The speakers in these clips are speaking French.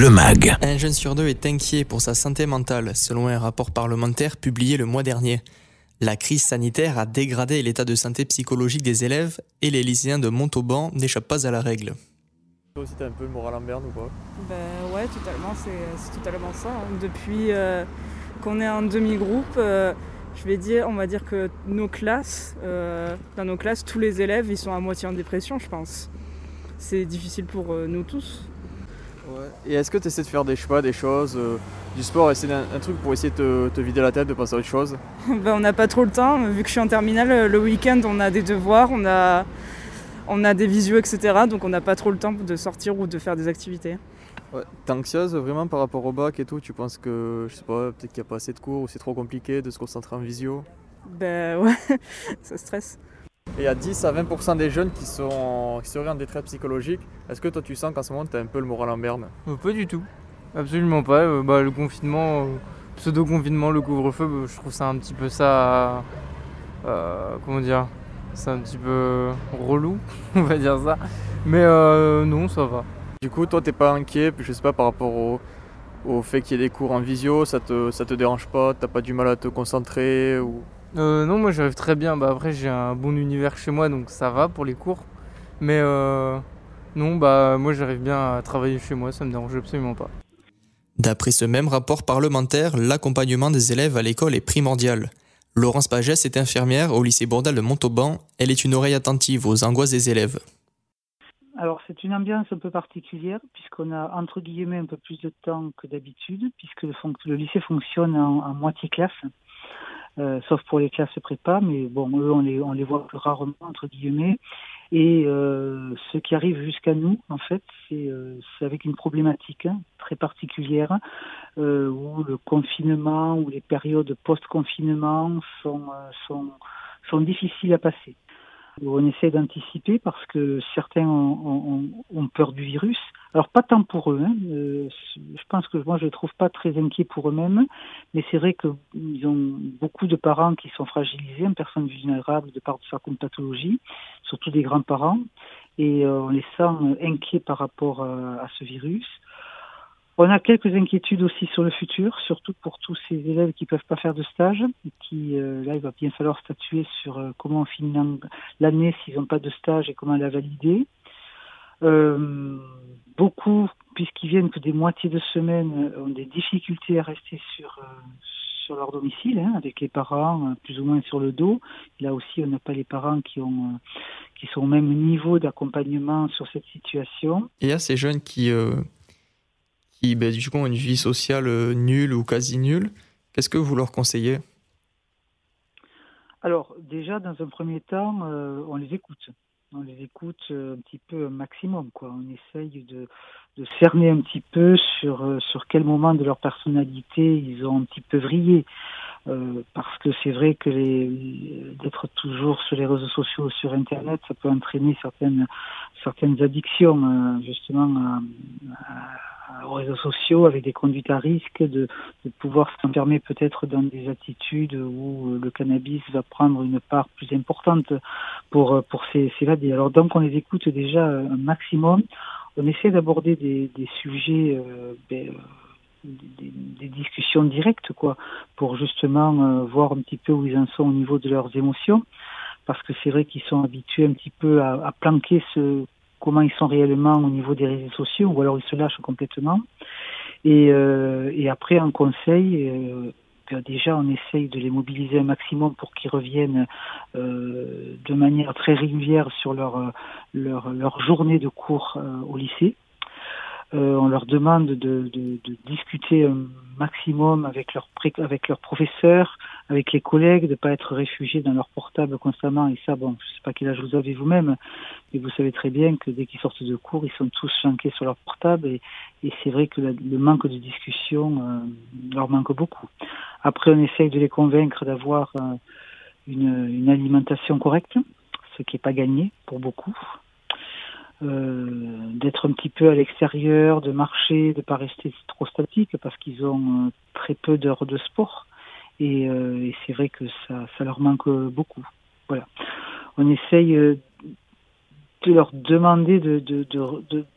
le MAG. Un jeune sur deux est inquiet pour sa santé mentale, selon un rapport parlementaire publié le mois dernier. La crise sanitaire a dégradé l'état de santé psychologique des élèves et les lycéens de Montauban n'échappent pas à la règle. Toi aussi t'as un peu le moral en berne ou pas? Ouais, totalement, c'est totalement ça. Depuis qu'on est en demi-groupe, on va dire que dans nos classes, tous les élèves, ils sont à moitié en dépression, je pense. C'est difficile pour nous tous. Ouais. Et est-ce que tu essaies de faire des choses, du sport, essayer un truc pour essayer de te vider la tête, de penser à autre chose? On n'a pas trop le temps, vu que je suis en terminale, le week-end on a des devoirs, on a des visios, etc. Donc on n'a pas trop le temps de sortir ou de faire des activités. Ouais. T'es anxieuse vraiment par rapport au bac et tout? Tu penses que, je sais pas, peut-être qu'il n'y a pas assez de cours ou c'est trop compliqué de se concentrer en visio? Ouais, ça stresse. Et il y a 10 à 20% des jeunes qui seraient en détresse psychologique. Est-ce que toi tu sens qu'en ce moment tu as un peu le moral en berne? Pas du tout, absolument pas. Le confinement, pseudo-confinement, le couvre-feu, je trouve ça un petit peu ça... c'est un petit peu relou, on va dire ça. Mais non, ça va. Du coup, toi t'es pas inquiet, je sais pas, par rapport au fait qu'il y ait des cours en visio, ça te dérange pas, t'as pas du mal à te concentrer ou... Non, moi j'arrive très bien. Après, j'ai un bon univers chez moi, donc ça va pour les cours. Mais non, moi j'arrive bien à travailler chez moi, ça me dérange absolument pas. D'après ce même rapport parlementaire, l'accompagnement des élèves à l'école est primordial. Laurence Pagès est infirmière au lycée Bourdal de Montauban. Elle est une oreille attentive aux angoisses des élèves. Alors c'est une ambiance un peu particulière puisqu'on a entre guillemets un peu plus de temps que d'habitude puisque le lycée fonctionne en moitié classe. Sauf pour les classes prépa, mais bon, eux, on les voit plus rarement, entre guillemets. Et ce qui arrive jusqu'à nous, en fait, c'est avec une problématique très particulière, où le confinement, ou les périodes post-confinement sont difficiles à passer. On essaie d'anticiper parce que certains ont peur du virus. Alors pas tant pour eux, je pense que moi je les trouve pas très inquiets pour eux-mêmes, mais c'est vrai qu'ils ont beaucoup de parents qui sont fragilisés, en personnes vulnérables de par certaines pathologies, surtout des grands-parents, et on les sent inquiets par rapport à ce virus. On a quelques inquiétudes aussi sur le futur, surtout pour tous ces élèves qui peuvent pas faire de stage, et là il va bien falloir statuer sur comment on finit l'année s'ils n'ont pas de stage et comment la valider. Beaucoup, puisqu'ils viennent que des moitiés de semaine, ont des difficultés à rester sur leur domicile, avec les parents plus ou moins sur le dos. Là aussi, on n'a pas les parents qui sont au même niveau d'accompagnement sur cette situation. Et il y a ces jeunes qui du coup ont une vie sociale nulle ou quasi nulle. Qu'est-ce que vous leur conseillez? Alors déjà, dans un premier temps, on les écoute. On les écoute un petit peu un maximum, quoi. On essaye de cerner un petit peu sur quel moment de leur personnalité ils ont un petit peu vrillé. Parce que c'est vrai que d'être toujours sur les réseaux sociaux ou sur Internet, ça peut entraîner certaines addictions, justement, aux réseaux sociaux, avec des conduites à risque, de pouvoir s'enfermer peut-être dans des attitudes où le cannabis va prendre une part plus importante pour s'évader. Alors donc on les écoute déjà un maximum. On essaie d'aborder des sujets, des discussions directes, quoi, pour justement voir un petit peu où ils en sont au niveau de leurs émotions, parce que c'est vrai qu'ils sont habitués un petit peu à planquer comment ils sont réellement au niveau des réseaux sociaux, ou alors ils se lâchent complètement. Et après, en conseil, déjà on essaye de les mobiliser un maximum pour qu'ils reviennent de manière très régulière sur leur journée de cours au lycée. On leur demande de discuter un maximum avec leurs professeurs, avec les collègues, de ne pas être réfugiés dans leur portable constamment. Et ça, bon, je ne sais pas quel âge vous avez vous-même, mais vous savez très bien que dès qu'ils sortent de cours, ils sont tous flanqués sur leur portable. Et c'est vrai que le manque de discussion leur manque beaucoup. Après, on essaye de les convaincre d'avoir une alimentation correcte, ce qui n'est pas gagné pour beaucoup. D'être un petit peu à l'extérieur, de marcher, de ne pas rester trop statique parce qu'ils ont très peu d'heures de sport et c'est vrai que ça leur manque beaucoup. Voilà. On essaye de leur demander de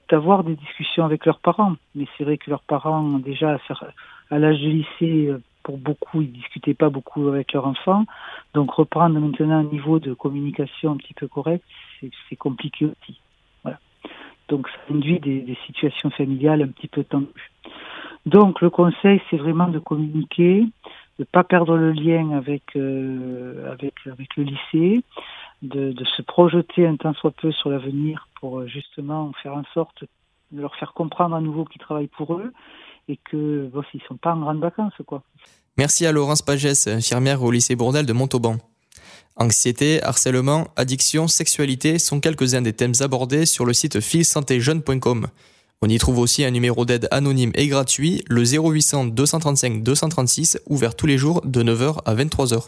d'avoir des discussions avec leurs parents. Mais c'est vrai que leurs parents, déjà à l'âge de lycée, pour beaucoup, ils discutaient pas beaucoup avec leurs enfants. Donc reprendre maintenant un niveau de communication un petit peu correct, c'est compliqué aussi. Voilà. Donc ça induit des situations familiales un petit peu tendues. Donc le conseil, c'est vraiment de communiquer, de pas perdre le lien avec le lycée, de se projeter un tant soit peu sur l'avenir pour justement faire en sorte de leur faire comprendre à nouveau qu'ils travaillent pour eux et que ils sont pas en grandes vacances, quoi. Merci à Laurence Pagès, infirmière au lycée Bourdelle de Montauban. Anxiété, harcèlement, addiction, sexualité sont quelques-uns des thèmes abordés sur le site filsantéjeune.com. On y trouve aussi un numéro d'aide anonyme et gratuit, le 0800 235 236, ouvert tous les jours de 9h à 23h.